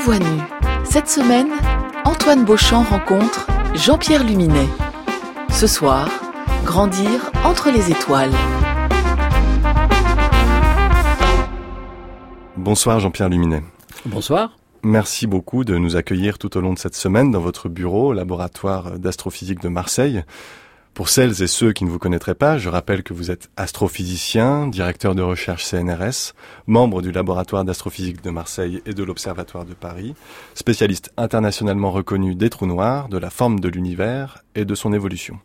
voix nue. Cette semaine, Antoine Beauchamp rencontre Jean-Pierre Luminet. Ce soir, grandir entre les étoiles. Bonsoir Jean-Pierre Luminet. Bonsoir. Merci beaucoup de nous accueillir tout au long de cette semaine dans votre bureau au laboratoire d'astrophysique de Marseille. Pour celles et ceux qui ne vous connaîtraient pas, je rappelle que vous êtes astrophysicien, directeur de recherche CNRS, membre du laboratoire d'astrophysique de Marseille et de l'Observatoire de Paris, spécialiste internationalement reconnu des trous noirs, de la forme de l'univers et de son évolution.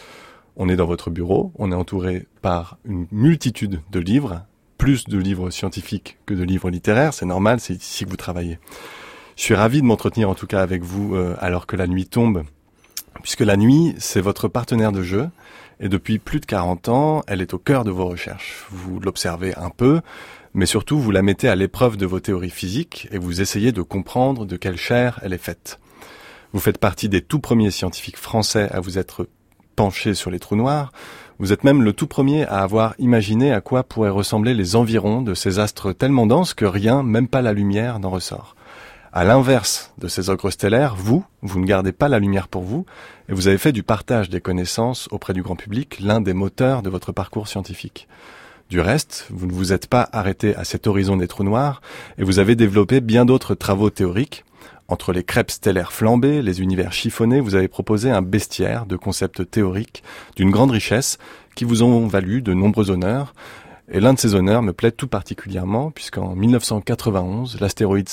On est dans votre bureau, on est entouré par une multitude de livres, plus de livres scientifiques que de livres littéraires, c'est normal, c'est ici que vous travaillez. Je suis ravi de m'entretenir en tout cas avec vous alors que la nuit tombe, puisque la nuit, c'est votre partenaire de jeu, et depuis plus de 40 ans, elle est au cœur de vos recherches. Vous l'observez un peu, mais surtout vous la mettez à l'épreuve de vos théories physiques, et vous essayez de comprendre de quelle chair elle est faite. Vous faites partie des tout premiers scientifiques français à vous être penchés sur les trous noirs. Vous êtes même le tout premier à avoir imaginé à quoi pourraient ressembler les environs de ces astres tellement denses que rien, même pas la lumière, n'en ressort. À l'inverse de ces ogres stellaires, vous ne gardez pas la lumière pour vous, et vous avez fait du partage des connaissances auprès du grand public l'un des moteurs de votre parcours scientifique. Du reste, vous ne vous êtes pas arrêté à cet horizon des trous noirs, et vous avez développé bien d'autres travaux théoriques. Entre les crêpes stellaires flambées, les univers chiffonnés, vous avez proposé un bestiaire de concepts théoriques d'une grande richesse qui vous ont valu de nombreux honneurs. Et l'un de ces honneurs me plaît tout particulièrement puisqu'en 1991, l'astéroïde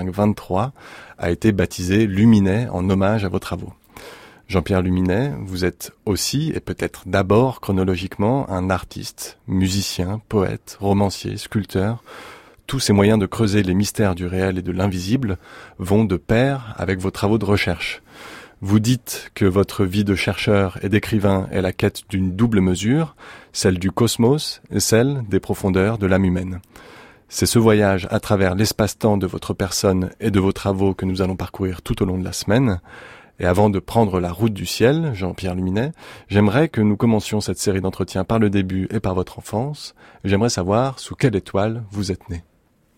5523 a été baptisé Luminet en hommage à vos travaux. Jean-Pierre Luminet, vous êtes aussi, et peut-être d'abord chronologiquement, un artiste, musicien, poète, romancier, sculpteur. Tous ces moyens de creuser les mystères du réel et de l'invisible vont de pair avec vos travaux de recherche. Vous dites que votre vie de chercheur et d'écrivain est la quête d'une double mesure, celle du cosmos et celle des profondeurs de l'âme humaine. C'est ce voyage à travers l'espace-temps de votre personne et de vos travaux que nous allons parcourir tout au long de la semaine. Et avant de prendre la route du ciel, Jean-Pierre Luminet, j'aimerais que nous commencions cette série d'entretiens par le début et par votre enfance. J'aimerais savoir sous quelle étoile vous êtes né.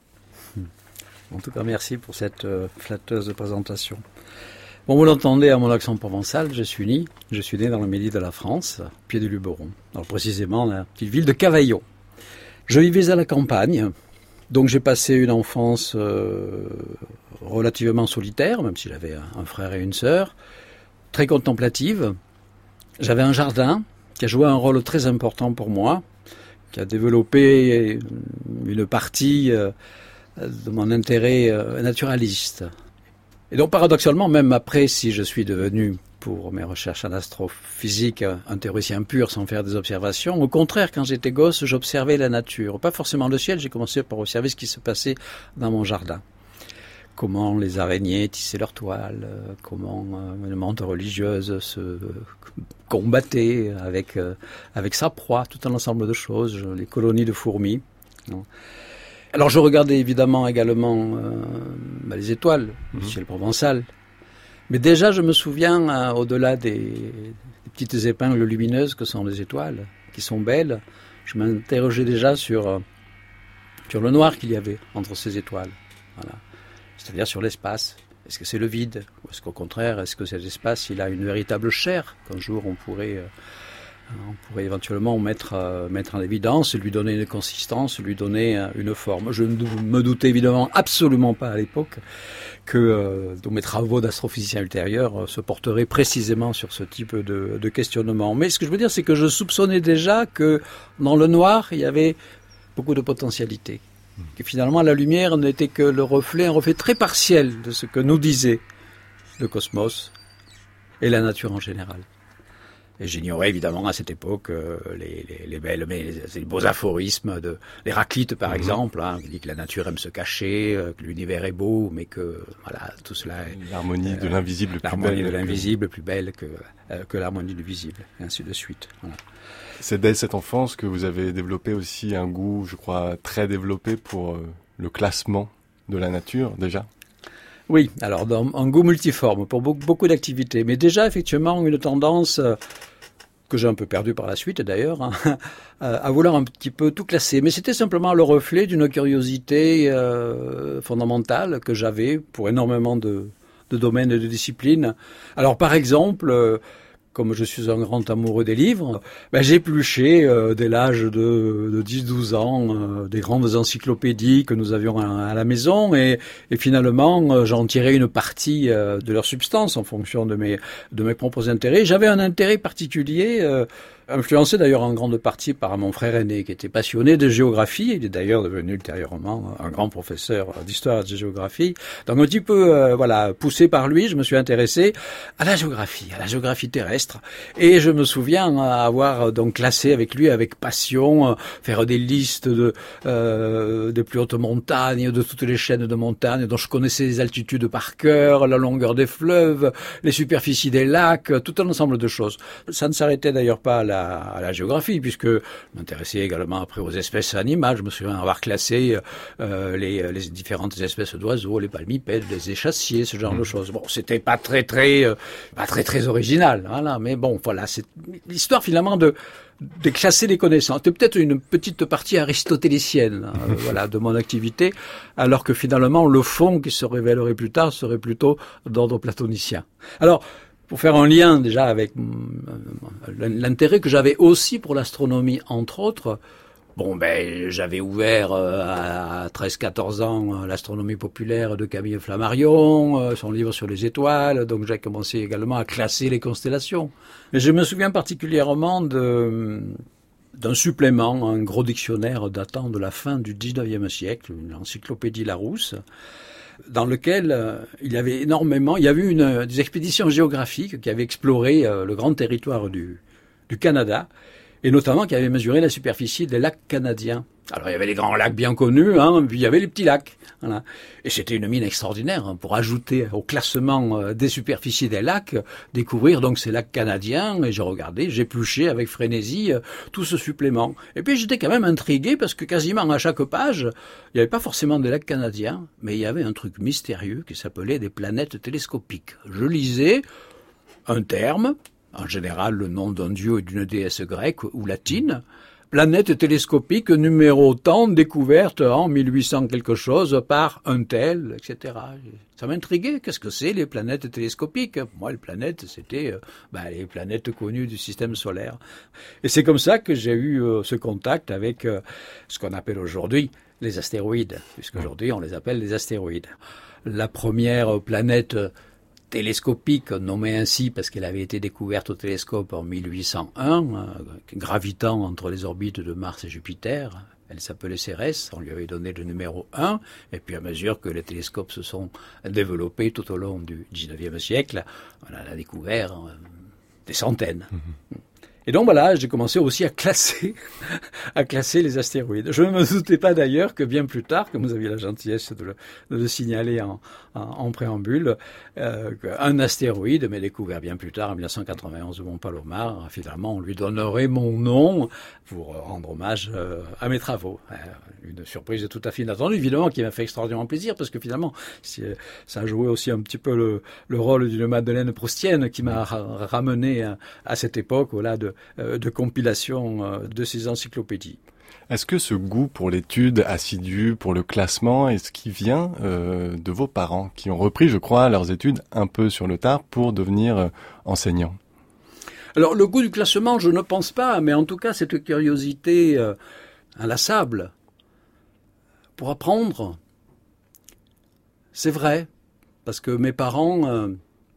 En tout cas, merci pour cette flatteuse présentation. Bon, vous l'entendez à mon accent provençal, je suis né dans le Midi de la France, pied du Luberon. Alors précisément, la petite ville de Cavaillon. Je vivais à la campagne, donc j'ai passé une enfance relativement solitaire, même si j'avais un frère et une sœur, très contemplative. J'avais un jardin qui a joué un rôle très important pour moi, qui a développé une partie de mon intérêt naturaliste. Et donc, paradoxalement, même après, si je suis devenu, pour mes recherches en astrophysique, un théoricien pur sans faire des observations, au contraire, quand j'étais gosse, j'observais la nature. Pas forcément le ciel, j'ai commencé par observer ce qui se passait dans mon jardin. Comment les araignées tissaient leurs toiles, comment une menthe religieuse se combattait avec sa proie, tout un ensemble de choses, les colonies de fourmis. Alors je regardais évidemment également les étoiles, le ciel provençal. Mais déjà je me souviens, au-delà des petites épingles lumineuses que sont les étoiles, qui sont belles, je m'interrogeais déjà sur le noir qu'il y avait entre ces étoiles. Voilà. C'est-à-dire sur l'espace. Est-ce que c'est le vide? Ou est-ce qu'au contraire, est-ce que cet espace il a une véritable chair qu'un jour on pourrait éventuellement mettre en évidence, lui donner une consistance, lui donner une forme. Je ne me doutais évidemment absolument pas à l'époque que mes travaux d'astrophysicien ultérieurs se porteraient précisément sur ce type de questionnement. Mais ce que je veux dire, c'est que je soupçonnais déjà que dans le noir, il y avait beaucoup de potentialités. Que finalement, la lumière n'était que un reflet très partiel de ce que nous disait le cosmos et la nature en général. Et j'ignorais évidemment à cette époque les beaux aphorismes de l'Héraclite par exemple, qui dit que la nature aime se cacher, que l'univers est beau, mais que voilà tout cela est l'harmonie de l'invisible plus belle que l'harmonie du visible, et ainsi de suite. Voilà. C'est dès cette enfance que vous avez développé aussi un goût, je crois, très développé pour le classement de la nature déjà. Oui, alors un goût multiforme pour beaucoup d'activités, mais déjà effectivement une tendance que que j'ai un peu perdu par la suite d'ailleurs, hein, à vouloir un petit peu tout classer. Mais c'était simplement le reflet d'une curiosité fondamentale que j'avais pour énormément de domaines et de disciplines. Alors par exemple, comme je suis un grand amoureux des livres, j'ai épluché dès l'âge de 10-12 ans des grandes encyclopédies que nous avions à la maison et finalement j'en tirais une partie de leur substance en fonction de mes propres intérêts. J'avais un intérêt particulier, influencé d'ailleurs en grande partie par mon frère aîné qui était passionné de géographie. Il est d'ailleurs devenu ultérieurement un grand professeur d'histoire et de géographie. Donc un petit peu poussé par lui, je me suis intéressé à la géographie terrestre. Et je me souviens avoir donc classé avec lui avec passion, faire des listes des plus hautes montagnes, de toutes les chaînes de montagnes dont je connaissais les altitudes par cœur, la longueur des fleuves, les superficies des lacs, tout un ensemble de choses. Ça ne s'arrêtait d'ailleurs pas à la géographie, puisque je m'intéressais également après aux espèces animales. Je me souviens avoir classé les différentes espèces d'oiseaux, les palmipèdes, les échassiers, ce genre de choses. Bon, c'était pas très original, voilà, mais bon, voilà, c'est l'histoire finalement de classer les connaissances. C'était peut-être une petite partie aristotélicienne, de mon activité, alors que finalement le fond qui se révélerait plus tard serait plutôt d'ordre platonicien. Alors, pour faire un lien déjà avec l'intérêt que j'avais aussi pour l'astronomie, entre autres, j'avais ouvert à 13-14 ans l'astronomie populaire de Camille Flammarion, son livre sur les étoiles, donc j'ai commencé également à classer les constellations. Et je me souviens particulièrement d'un supplément, un gros dictionnaire datant de la fin du 19e siècle, une encyclopédie Larousse, dans lequel il y avait eu des expéditions géographiques qui avaient exploré le grand territoire du Canada, et notamment qui avaient mesuré la superficie des lacs canadiens. Alors il y avait les grands lacs bien connus, puis il y avait les petits lacs. Voilà. Et c'était une mine extraordinaire pour ajouter au classement des superficies des lacs, découvrir donc ces lacs canadiens. Et j'épluchais avec frénésie tout ce supplément. Et puis j'étais quand même intrigué parce que quasiment à chaque page, il n'y avait pas forcément des lacs canadiens, mais il y avait un truc mystérieux qui s'appelait des planètes télescopiques. Je lisais un terme, en général le nom d'un dieu et d'une déesse grecque ou latine, planète télescopique numéro tant découverte en 1800 quelque chose par un tel, etc. Ça m'intriguait. Qu'est-ce que c'est les planètes télescopiques? Moi, les planètes, c'était les planètes connues du système solaire. Et c'est comme ça que j'ai eu ce contact avec ce qu'on appelle aujourd'hui les astéroïdes, puisqu'aujourd'hui on les appelle les astéroïdes. La première planète télescopique, nommée ainsi parce qu'elle avait été découverte au télescope en 1801, gravitant entre les orbites de Mars et Jupiter. Elle s'appelait Cérès, on lui avait donné le numéro 1, et puis à mesure que les télescopes se sont développés tout au long du 19e siècle, on en a découvert des centaines. Et donc j'ai commencé aussi à classer les astéroïdes. Je ne me doutais pas d'ailleurs que bien plus tard, comme vous aviez la gentillesse de le signaler en préambule, qu'un astéroïde, mais découvert bien plus tard, en 1991 de Mont-Palomar, finalement on lui donnerait mon nom pour rendre hommage à mes travaux. Une surprise tout à fait inattendue, évidemment, qui m'a fait extraordinairement plaisir, parce que finalement, ça a joué aussi un petit peu le rôle d'une Madeleine proustienne qui m'a ramené à cette époque, de compilation de ces encyclopédies. Est-ce que ce goût pour l'étude assidue, pour le classement, est-ce qui vient de vos parents, qui ont repris, je crois, leurs études un peu sur le tard pour devenir enseignants? Alors, le goût du classement, je ne pense pas, mais en tout cas, cette curiosité inlassable pour apprendre, c'est vrai, parce que mes parents,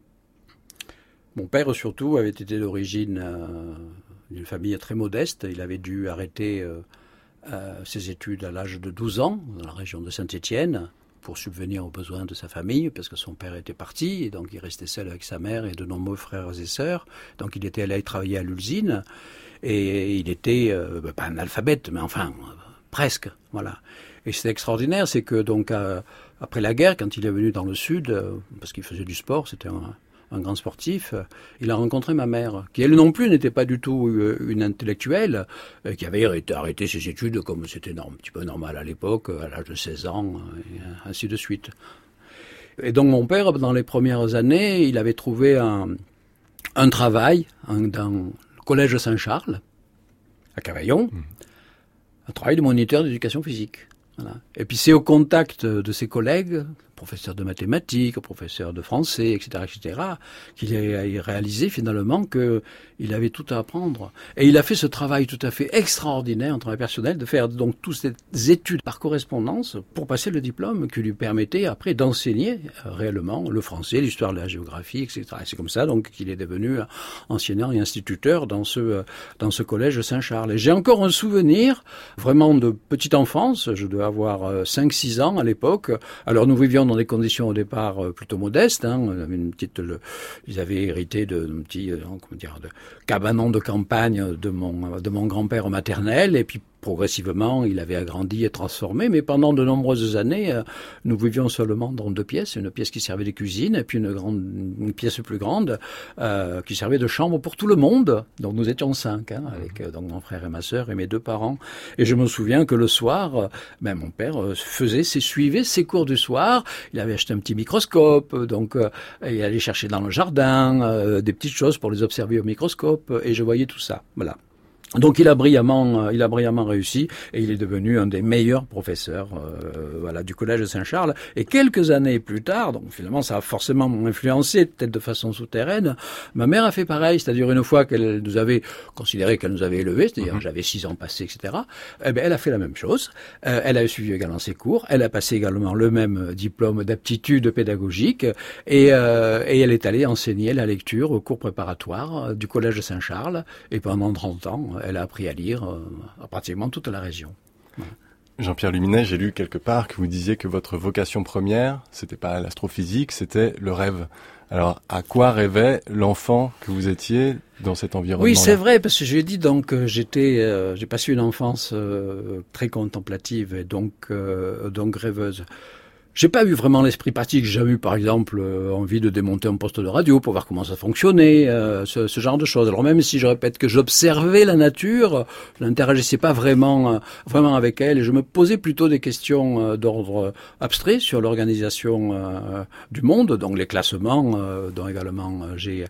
mon père surtout, avait été d'origine d'une famille très modeste. Il avait dû arrêter ses études à l'âge de 12 ans, dans la région de Saint-Étienne, pour subvenir aux besoins de sa famille, parce que son père était parti, et donc il restait seul avec sa mère et de nombreux frères et sœurs. Donc il était allé travailler à l'usine, et il était, pas analphabète, mais enfin, presque, voilà. Et c'est extraordinaire, c'est que donc après la guerre, quand il est venu dans le sud, parce qu'il faisait du sport, c'était un grand sportif, il a rencontré ma mère, qui elle non plus n'était pas du tout une intellectuelle, qui avait arrêté ses études comme c'était un petit peu normal à l'époque, à l'âge de 16 ans, et ainsi de suite. Et donc mon père, dans les premières années, il avait trouvé un travail dans le collège Saint-Charles, à Cavaillon, un travail de moniteur d'éducation physique. Voilà. Et puis c'est au contact de ses collègues, professeurs de mathématiques, professeurs de français, etc., qu'il a réalisé finalement qu'il avait tout à apprendre. Et il a fait ce travail tout à fait extraordinaire, un travail personnel, de faire donc toutes ces études par correspondance pour passer le diplôme qui lui permettait après d'enseigner réellement le français, l'histoire de la géographie, etc. Et c'est comme ça donc qu'il est devenu enseignant et instituteur dans ce collège Saint-Charles. Et j'ai encore un souvenir vraiment de petite enfance, je devais avoir 5-6 ans à l'époque. Alors nous vivions dans des conditions au départ plutôt modestes. Ils avaient hérité de cabanon de campagne de mon grand-père maternel, et puis progressivement, il avait agrandi et transformé, mais pendant de nombreuses années, nous vivions seulement dans 2 pièces, une pièce qui servait de cuisine et puis une pièce plus grande qui servait de chambre pour tout le monde. Donc nous étions 5, avec donc mon frère et ma sœur et mes 2 parents. Et je me souviens que le soir, mon père suivait ses cours du soir. Il avait acheté un petit microscope, donc il allait chercher dans le jardin des petites choses pour les observer au microscope, et je voyais tout ça. Voilà. Donc il a brillamment réussi, et il est devenu un des meilleurs professeurs du collège de Saint-Charles. Et quelques années plus tard, donc finalement ça a forcément influencé, peut-être de façon souterraine, ma mère a fait pareil, c'est-à-dire une fois qu'elle nous avait considéré qu'elle nous avait élevés, c'est-à-dire j'avais 6 ans passés, etc. Elle a fait la même chose. Elle a suivi également ses cours, elle a passé également le même diplôme d'aptitude pédagogique, et elle est allée enseigner la lecture au cours préparatoire du collège de Saint-Charles, et pendant 30 ans, elle a appris à lire à pratiquement toute la région. Voilà. Jean-Pierre Luminet, j'ai lu quelque part que vous disiez que votre vocation première, c'était pas l'astrophysique, c'était le rêve. Alors, à quoi rêvait l'enfant que vous étiez dans cet environnement-là? Oui, c'est vrai, parce que j'ai dit donc j'ai passé une enfance très contemplative et donc rêveuse. J'ai pas eu vraiment l'esprit pratique. J'ai jamais eu, par exemple, envie de démonter un poste de radio pour voir comment ça fonctionnait, ce genre de choses. Alors même si je répète que j'observais la nature, je n'interagissais pas vraiment avec elle, et je me posais plutôt des questions d'ordre abstrait sur l'organisation du monde, donc les classements dont également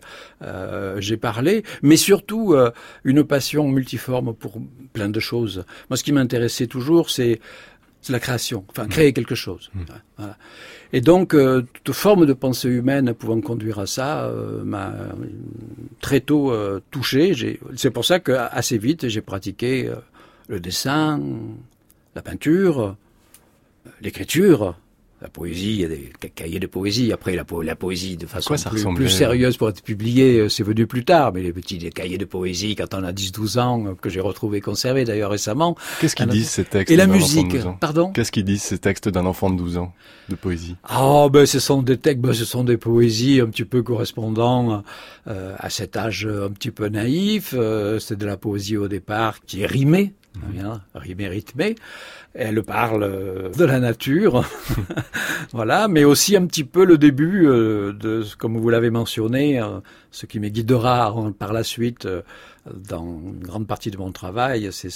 j'ai parlé, mais surtout une passion multiforme pour plein de choses. Moi, ce qui m'intéressait toujours, c'est la création, créer quelque chose. Voilà. Et donc, toute forme de pensée humaine pouvant conduire à ça m'a très tôt touché. C'est pour ça qu'assez vite, j'ai pratiqué le dessin, la peinture, l'écriture, la poésie. Il y a des cahiers de poésie. Après, la poésie de façon plus sérieuse pour être publiée, c'est venu plus tard. Mais les petits cahiers de poésie, quand on a 10-12 ans, que j'ai retrouvés conservés d'ailleurs récemment. Qu'est-ce qu'ils disent ces textes? Et la musique, pardon? Qu'est-ce qu'ils disent ces textes d'un enfant de 12 ans de poésie? Ce sont des textes, ce sont des poésies un petit peu correspondant à cet âge un petit peu naïf. C'est de la poésie au départ qui est rimée. Rimée, rythmée. Elle parle de la nature, voilà, mais aussi un petit peu le début de, comme vous l'avez mentionné, ce qui me guidera par la suite dans une grande partie de mon travail, c'est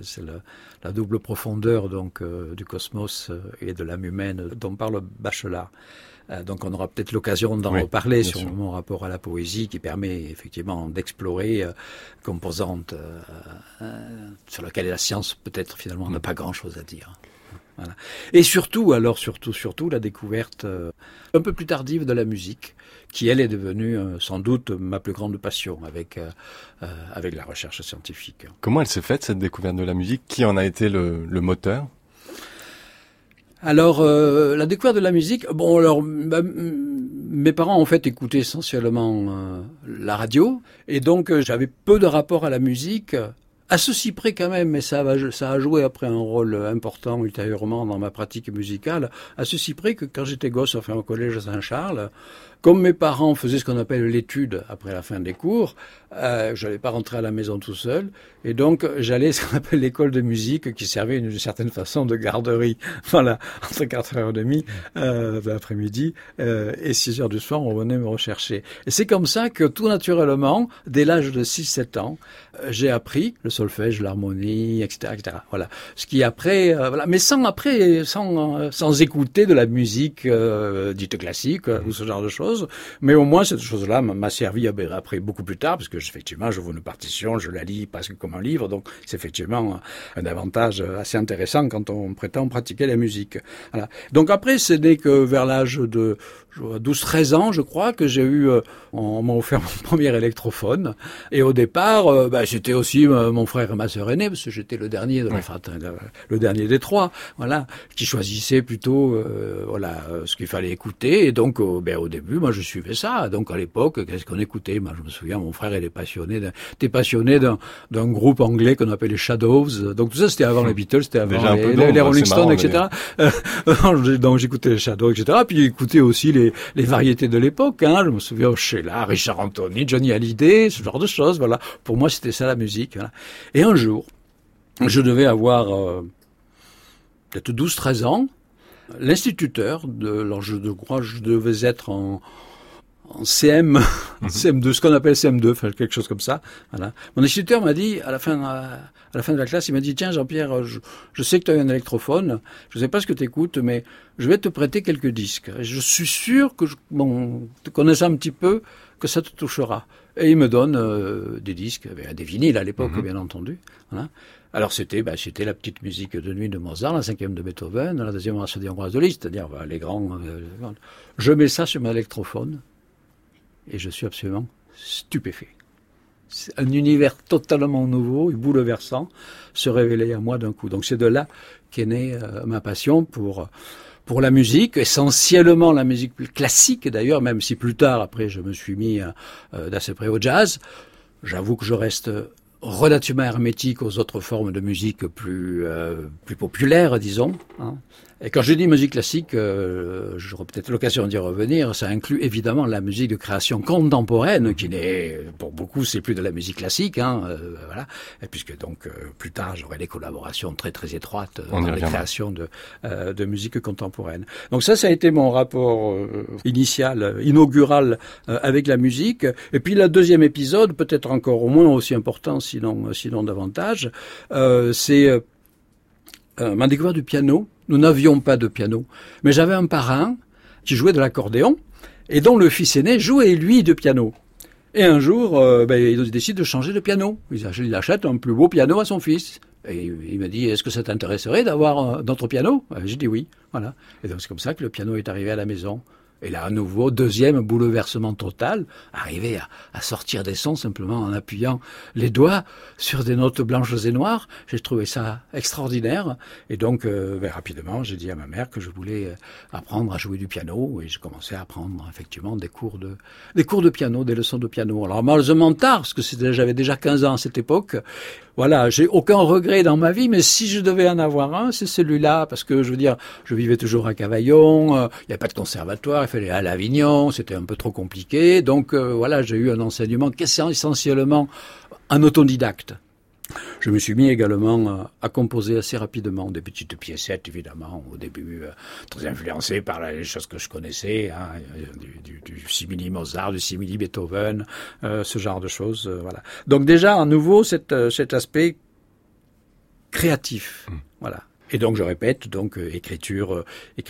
la double profondeur donc du cosmos et de l'âme humaine dont parle Bachelard. Donc on aura peut-être l'occasion d'en reparler sur mon rapport à la poésie, qui permet effectivement d'explorer composantes sur lesquelles la science peut-être finalement n'a pas grand-chose à dire. Voilà. Et surtout la découverte un peu plus tardive de la musique, qui elle est devenue sans doute ma plus grande passion avec la recherche scientifique. Comment elle s'est faite cette découverte de la musique? Qui en a été le moteur? Alors, la découverte de la musique, mes parents en fait écoutaient essentiellement la radio, et donc j'avais peu de rapport à la musique, à ceci près quand même, mais ça a joué après un rôle important ultérieurement dans ma pratique musicale, à ceci près que quand j'étais gosse, au collège à Saint-Charles, comme mes parents faisaient ce qu'on appelle l'étude après la fin des cours, je n'allais pas rentrer à la maison tout seul, et donc j'allais à ce qu'on appelle l'école de musique, qui servait d'une certaine façon de garderie. Voilà, entre 4h30 de l'après-midi et 6h du soir, on venait me rechercher. Et c'est comme ça que tout naturellement, dès l'âge de 6-7 ans, j'ai appris le solfège, l'harmonie, etc., etc. Voilà. Ce qui après, mais sans écouter de la musique dite classique ou ce genre de choses. chose. Mais au moins, cette chose-là m'a servi après beaucoup plus tard, parce que effectivement, je vois une partition, je la lis presque comme un livre. Donc, c'est effectivement un avantage assez intéressant quand on prétend pratiquer la musique. Voilà. Donc après, ce n'est que vers l'âge de 12-13 ans, je crois, que j'ai eu, on m'a offert mon premier électrophone. Et au départ, c'était aussi mon frère et ma sœur aînée, parce que j'étais le dernier de la fratrie, le dernier des trois, voilà, qui choisissait plutôt, ce qu'il fallait écouter. Et donc, au début, moi, je suivais ça. Donc, à l'époque, qu'est-ce qu'on écoutait? Moi, je me souviens, mon frère, il était passionné d'un groupe anglais qu'on appelait les Shadows. Donc, tout ça, c'était avant les Beatles, c'était avant les Rolling Stones, etc. Donc, j'écoutais les Shadows, etc. Puis, j'écoutais aussi les variétés de l'époque, hein. Je me souviens, Sheila, Richard Anthony, Johnny Hallyday, ce genre de choses, voilà. Pour moi, c'était ça la musique, voilà. Et un jour, je devais avoir peut-être 12-13 ans, l'instituteur je crois, je devais être en CM, CM2, ce qu'on appelle CM2, enfin quelque chose comme ça. Voilà. Mon instituteur m'a dit à la fin de la classe, il m'a dit tiens Jean-Pierre, je sais que tu as un électrophone, je ne sais pas ce que tu écoutes, mais je vais te prêter quelques disques. Et je suis sûr que te connaissant un petit peu, que ça te touchera. Et il me donne des disques, des vinyles à l'époque, bien entendu. Voilà. Alors c'était la petite musique de nuit de Mozart, la 5e de Beethoven, la 2e rhapsodie hongroise de Liszt, c'est-à-dire les grands. Je mets ça sur mon électrophone. Et je suis absolument stupéfait. C'est un univers totalement nouveau et bouleversant se révélait à moi d'un coup. Donc c'est de là qu'est née ma passion pour la musique, essentiellement la musique plus classique d'ailleurs, même si plus tard, après, je me suis mis d'assez près au jazz. J'avoue que je reste relativement hermétique aux autres formes de musique plus populaires, disons, hein. Et quand je dis musique classique, j'aurai peut-être l'occasion d'y revenir, ça inclut évidemment la musique de création contemporaine, qui n'est, pour beaucoup, c'est plus de la musique classique, hein, voilà. Et puisque donc, plus tard, j'aurai des collaborations très très étroites dans les créations de musique contemporaine. Donc ça a été mon rapport inaugural avec la musique. Et puis, le deuxième épisode, peut-être encore au moins aussi important, sinon davantage, c'est ma découverte du piano. Nous n'avions pas de piano, mais j'avais un parrain qui jouait de l'accordéon et dont le fils aîné jouait, lui, de piano. Et un jour, il décide de changer de piano. Il achète un plus beau piano à son fils. Et il m'a dit, est-ce que ça t'intéresserait d'avoir notre piano? J'ai dit oui, voilà. Et donc c'est comme ça que le piano est arrivé à la maison. Et là, à nouveau, deuxième bouleversement total, arriver à sortir des sons simplement en appuyant les doigts sur des notes blanches et noires. J'ai trouvé ça extraordinaire. Et donc, rapidement, j'ai dit à ma mère que je voulais apprendre à jouer du piano. Et je commençais à apprendre, effectivement, des cours de piano, des leçons de piano. Alors, malheureusement tard, parce que j'avais déjà 15 ans à cette époque. Voilà, j'ai aucun regret dans ma vie, mais si je devais en avoir un, c'est celui-là, parce que je veux dire, je vivais toujours à Cavaillon, il n'y avait pas de conservatoire, il fallait aller à Avignon, c'était un peu trop compliqué, donc voilà, j'ai eu un enseignement qui est essentiellement un autodidacte. Je me suis mis également à composer assez rapidement des petites piécettes, évidemment, au début, très influencé par les choses que je connaissais, hein, du simili Mozart, du simili Beethoven, ce genre de choses, voilà. Donc déjà, à nouveau, cet aspect créatif, voilà. Et donc je répète, écriture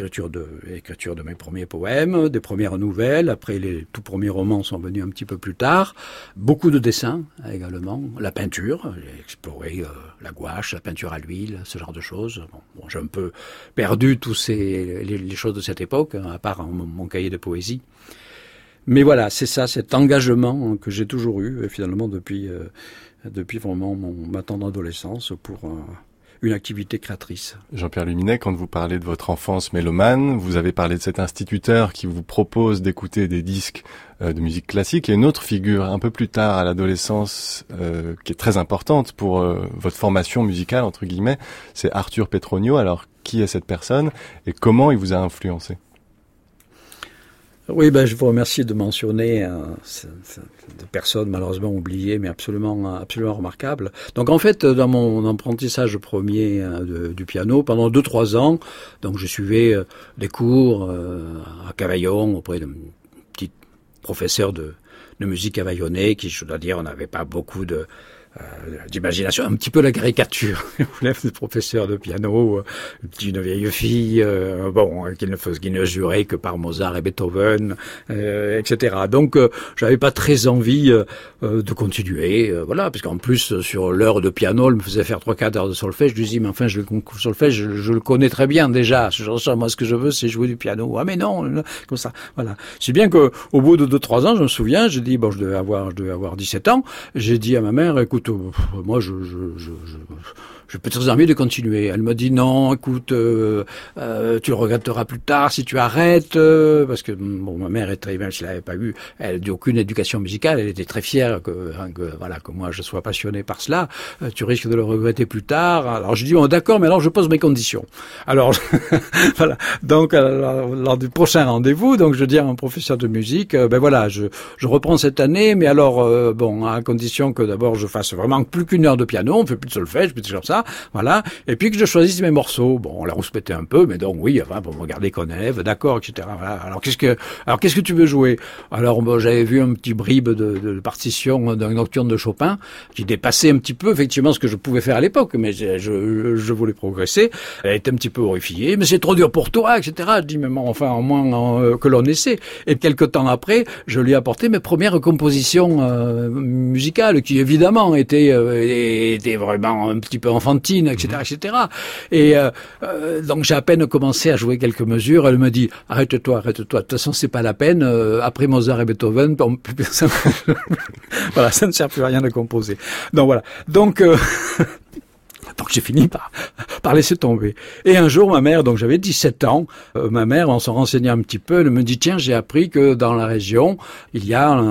de mes premiers poèmes, des premières nouvelles. Après les tout premiers romans sont venus un petit peu plus tard. Beaucoup de dessins également, la peinture. J'ai exploré la gouache, la peinture à l'huile, ce genre de choses. Bon, j'ai un peu perdu tous les choses de cette époque, hein, à part mon cahier de poésie. Mais voilà, c'est ça, cet engagement que j'ai toujours eu finalement depuis vraiment ma tendre adolescence pour une activité créatrice. Jean-Pierre Luminet, quand vous parlez de votre enfance mélomane, vous avez parlé de cet instituteur qui vous propose d'écouter des disques de musique classique. Il y a une autre figure un peu plus tard à l'adolescence qui est très importante pour votre formation musicale, entre guillemets, c'est Arthur Petronio. Alors, qui est cette personne et comment il vous a influencé? Oui, je vous remercie de mentionner des personnes malheureusement oubliées, mais absolument remarquables. Donc en fait, dans mon apprentissage premier du piano, pendant 2-3 ans, donc je suivais des cours à Cavaillon auprès d'un petit professeur de musique cavaillonnais qui, je dois dire, on n'avait pas beaucoup de d'imagination, un petit peu la caricature. Le professeur de piano, une vieille fille, qui ne jurait que par Mozart et Beethoven, etc. Donc, j'avais pas très envie de continuer, parce qu'en plus, sur l'heure de piano, elle me faisait faire 3-4 heures de solfège. Je lui dis, mais enfin, le concours solfège, je le connais très bien déjà. Moi, ce que je veux, c'est jouer du piano. Ah, mais non, comme ça. Voilà. C'est bien que, au bout de 2-3 ans, je me souviens, j'ai dit, je devais avoir 17 ans. J'ai dit à ma mère, écoute, moi, j'ai peut-être envie de continuer. Elle m'a dit non, écoute, tu le regretteras plus tard si tu arrêtes, parce que ma mère même si elle n'avait pas eu, elle n'a aucune éducation musicale, elle était très fière que moi je sois passionné par cela. Tu risques de le regretter plus tard. Alors je dis d'accord, mais alors je pose mes conditions. Alors voilà. Donc lors du prochain rendez-vous, donc je dis à mon professeur de musique, je reprends cette année, mais alors à condition que d'abord je fasse vraiment plus qu'une heure de piano, on fait plus de solfège, plus de comme ça. Voilà, et puis que je choisisse mes morceaux. Bon, on la rouspétait un peu, mais donc oui, pour me regarder qu'on élève, d'accord, etc. Voilà. Alors qu'est-ce que tu veux jouer? Alors j'avais vu un petit bribe de partition d'un nocturne de Chopin qui dépassait un petit peu effectivement ce que je pouvais faire à l'époque, mais je voulais progresser. Elle était un petit peu horrifiée, mais c'est trop dur pour toi, etc. Je dis mais enfin au moins que l'on essaie. Et quelque temps après, je lui ai apporté mes premières compositions musicales qui évidemment étaient vraiment un petit peu enfantine, etc., etc. Et donc j'ai à peine commencé à jouer quelques mesures. Elle me dit arrête-toi. De toute façon, c'est pas la peine. Après Mozart et Beethoven, voilà, ça ne sert plus à rien de composer. Donc voilà. Donc j'ai fini par laisser tomber. Et un jour, ma mère, donc j'avais 17 ans, ma mère, en s'en renseignant un petit peu, elle me dit tiens, j'ai appris que dans la région, il y a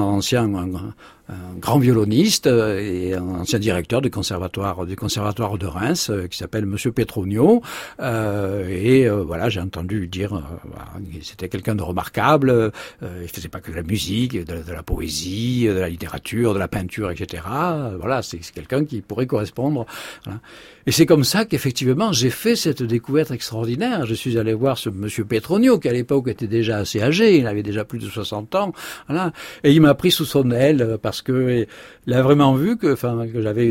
un grand violoniste et un ancien directeur du conservatoire de Reims qui s'appelle Monsieur Petronio j'ai entendu dire c'était quelqu'un de remarquable, il faisait pas que de la musique, de la poésie, de la littérature, de la peinture, etc. Voilà, c'est quelqu'un qui pourrait correspondre. Voilà. Et c'est comme ça qu'effectivement j'ai fait cette découverte extraordinaire. Je suis allé voir ce Monsieur Petronio qui à l'époque était déjà assez âgé, il avait déjà plus de 60 ans, voilà, et il m'a pris sous son aile parce que il a vraiment vu que j'avais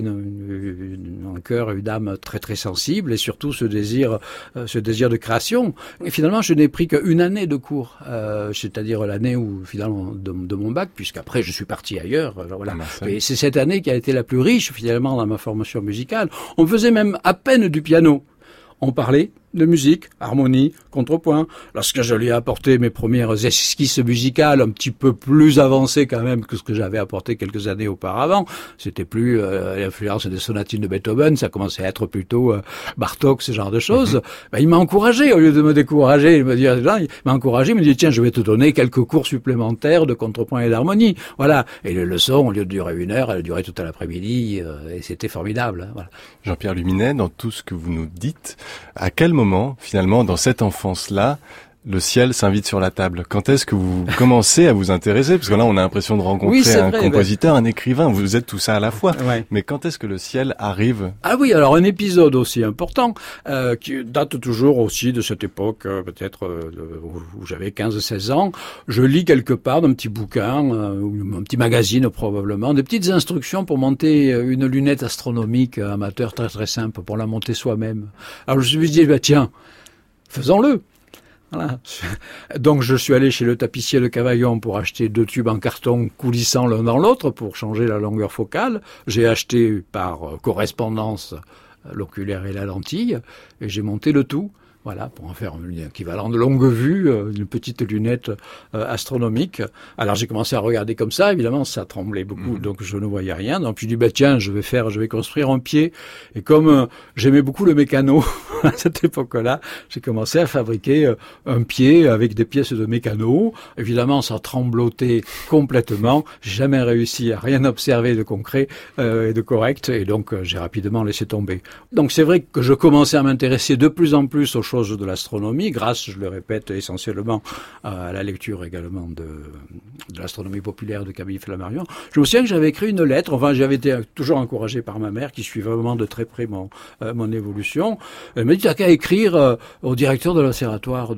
un cœur, une âme très très sensible et surtout ce désir de création. Et finalement, je n'ai pris qu'une année de cours, c'est-à-dire l'année où finalement de mon bac, puisqu'après je suis parti ailleurs. Voilà. Et c'est cette année qui a été la plus riche finalement dans ma formation musicale. On faisait même à peine du piano. On parlait de musique, harmonie, contrepoint. Lorsque je lui ai apporté mes premières esquisses musicales, un petit peu plus avancées quand même que ce que j'avais apporté quelques années auparavant, c'était plus l'influence des sonatines de Beethoven, ça commençait à être plutôt Bartók, ce genre de choses. Il m'a encouragé, au lieu de me décourager, il m'a encouragé, il me dit tiens, je vais te donner quelques cours supplémentaires de contrepoint et d'harmonie. Voilà. Et les leçons, au lieu de durer 1 heure, elles duraient toute l'après-midi, et c'était formidable. Voilà. Jean-Pierre Luminet, dans tout ce que vous nous dites, à quel moment, finalement, dans cette enfance-là, le ciel s'invite sur la table? Quand est-ce que vous commencez à vous intéresser? Parce que là, on a l'impression de rencontrer un compositeur, un écrivain. Vous êtes tout ça à la fois. Ouais. Mais quand est-ce que le ciel arrive? Ah oui, alors un épisode aussi important, qui date toujours aussi de cette époque, peut-être où j'avais 15-16 ans. Je lis quelque part d'un petit bouquin, ou un petit magazine probablement, des petites instructions pour monter une lunette astronomique amateur très très simple, pour la monter soi-même. Alors je me suis dit, tiens, faisons-le. Voilà. Donc je suis allé chez le tapissier de Cavaillon pour acheter 2 tubes en carton coulissant l'un dans l'autre pour changer la longueur focale. J'ai acheté par correspondance l'oculaire et la lentille et j'ai monté le tout. Voilà, pour en faire un équivalent de longue vue, une petite lunette astronomique. Alors j'ai commencé à regarder comme ça, évidemment ça tremblait beaucoup, donc je ne voyais rien. Donc je dis tiens, je vais construire un pied. Et comme j'aimais beaucoup le mécano à cette époque-là, j'ai commencé à fabriquer un pied avec des pièces de mécano. Évidemment ça tremblotait complètement. J'ai jamais réussi à rien observer de concret et de correct, et donc j'ai rapidement laissé tomber. Donc c'est vrai que je commençais à m'intéresser de plus en plus aux choses de l'astronomie, grâce, je le répète, essentiellement à la lecture également de l'astronomie populaire de Camille Flammarion. Je me souviens que j'avais écrit une lettre, j'avais été toujours encouragé par ma mère, qui suit vraiment de très près mon évolution. Elle m'a dit, t'as qu'à écrire au directeur de l'observatoire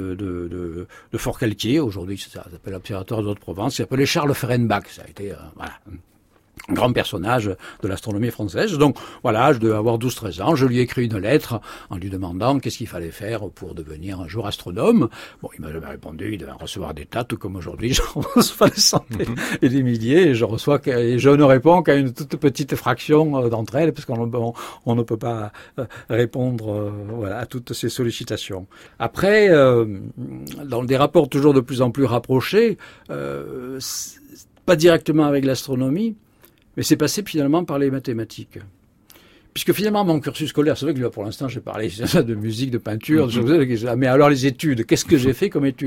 de Forcalquier, aujourd'hui ça s'appelle l'observatoire de Haute-Provence, il s'appelait Charles Fehrenbach, ça a été, voilà. grand personnage de l'astronomie française. Donc voilà, je devais avoir 12-13 ans, je lui ai écrit une lettre en lui demandant qu'est-ce qu'il fallait faire pour devenir un jour astronome. Bon, il m'a jamais répondu, il devait en recevoir des tas, tout comme aujourd'hui, j'en reçois des centaines et des milliers, et je ne réponds qu'à une toute petite fraction d'entre elles, parce qu'on ne peut pas répondre à toutes ces sollicitations. Après, dans des rapports toujours de plus en plus rapprochés, pas directement avec l'astronomie, mais c'est passé finalement par les mathématiques. Puisque finalement, mon cursus scolaire, c'est vrai que pour l'instant, j'ai parlé de musique, de peinture, mais alors les études, qu'est-ce que j'ai fait comme études ?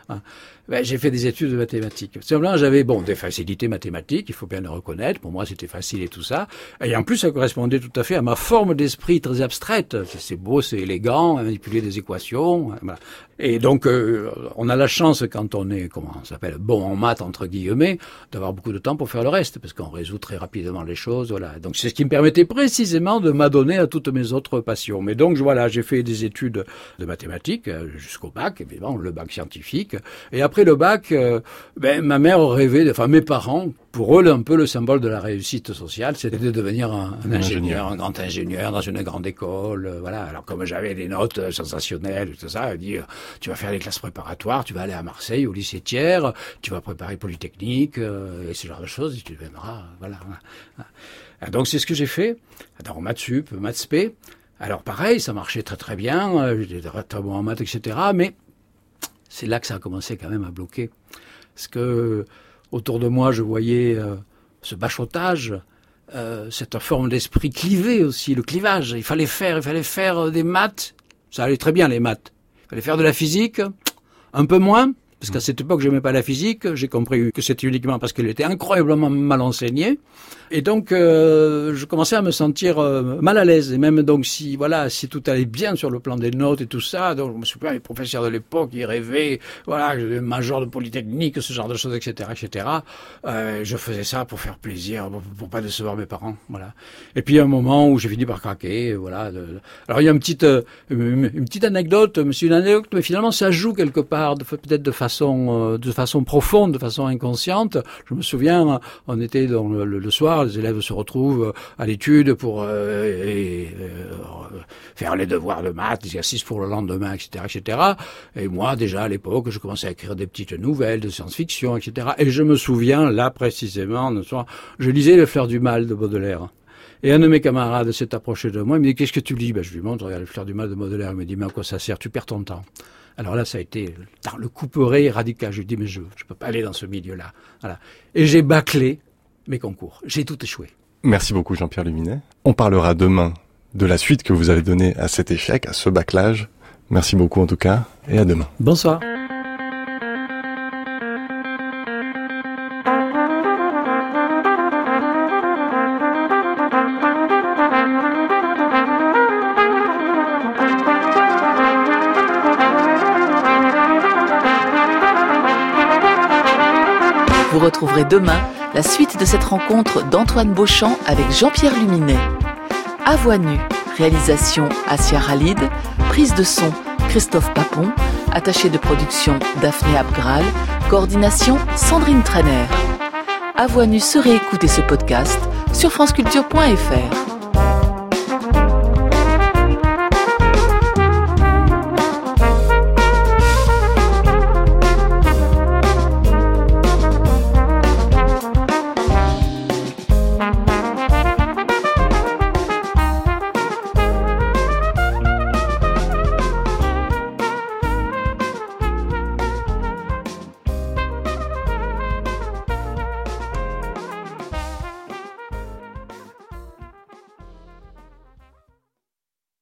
J'ai fait des études de mathématiques. Simplement, j'avais des facilités mathématiques, il faut bien le reconnaître. Pour moi, c'était facile et tout ça. Et en plus, ça correspondait tout à fait à ma forme d'esprit très abstraite. C'est beau, c'est élégant, manipuler des équations. Voilà. Et donc, on a la chance, quand on est, bon en maths, entre guillemets, d'avoir beaucoup de temps pour faire le reste, parce qu'on résout très rapidement les choses. Voilà. Donc, c'est ce qui me permettait précisément de m'adonner à toutes mes autres passions. Mais donc, voilà, j'ai fait des études de mathématiques jusqu'au bac, évidemment, le bac scientifique. Et après le bac, ma mère rêvait, mes parents, pour eux, un peu le symbole de la réussite sociale, c'était de devenir un ingénieur, un grand ingénieur dans une grande école, voilà. Alors comme j'avais des notes sensationnelles, tout ça, elle dit, tu vas faire les classes préparatoires, tu vas aller à Marseille, au lycée Thiers, tu vas préparer Polytechnique, et ce genre de choses, et tu deviendras, voilà. Donc c'est ce que j'ai fait, dans maths sup, maths spé. Alors pareil, ça marchait très très bien, j'étais très bon en maths, etc., mais c'est là que ça a commencé quand même à bloquer. Parce que autour de moi, je voyais ce bachotage, cette forme d'esprit clivé aussi, le clivage. Il fallait faire des maths. Ça allait très bien, les maths. Il fallait faire de la physique, un peu moins. Parce qu'à cette époque, je n'aimais pas la physique. J'ai compris que c'était uniquement parce qu'elle était incroyablement mal enseignée. Et donc, je commençais à me sentir mal à l'aise. Et même donc, si tout allait bien sur le plan des notes et tout ça, donc je me souviens, les professeurs de l'époque, ils rêvaient, major de Polytechnique, ce genre de choses, etc., etc. Je faisais ça pour faire plaisir, pour pas décevoir mes parents, voilà. Et puis, il y a un moment où j'ai fini par craquer, voilà. Alors, il y a une petite anecdote, c'est une anecdote, mais finalement, ça joue quelque part, peut-être de façon profonde, de façon inconsciente. Je me souviens, on était dans le soir, les élèves se retrouvent à l'étude pour faire les devoirs de maths, l'exercice pour le lendemain, etc., etc. Et moi, déjà à l'époque, je commençais à écrire des petites nouvelles de science-fiction, etc. Et je me souviens, là précisément, le soir, je lisais Les Fleurs du Mal de Baudelaire. Et un de mes camarades s'est approché de moi, il me dit, qu'est-ce que tu lis ? Je lui montre, regarde, Les Fleurs du Mal de Baudelaire. Il me dit, mais à quoi ça sert ? Tu perds ton temps. Alors là, ça a été le couperet radical. Je lui dis, mais je peux pas aller dans ce milieu-là. Voilà. Et j'ai bâclé mes concours. J'ai tout échoué. Merci beaucoup, Jean-Pierre Luminet. On parlera demain de la suite que vous avez donnée à cet échec, à ce bâclage. Merci beaucoup en tout cas, et à demain. Bonsoir. Vous retrouverez demain la suite de cette rencontre d'Antoine Beauchamp avec Jean-Pierre Luminet. À voix nue, réalisation Assia Khalid, prise de son Christophe Papon, attaché de production Daphné Abgral, coordination Sandrine Trainer. À voix nue se réécouter ce podcast sur franceculture.fr.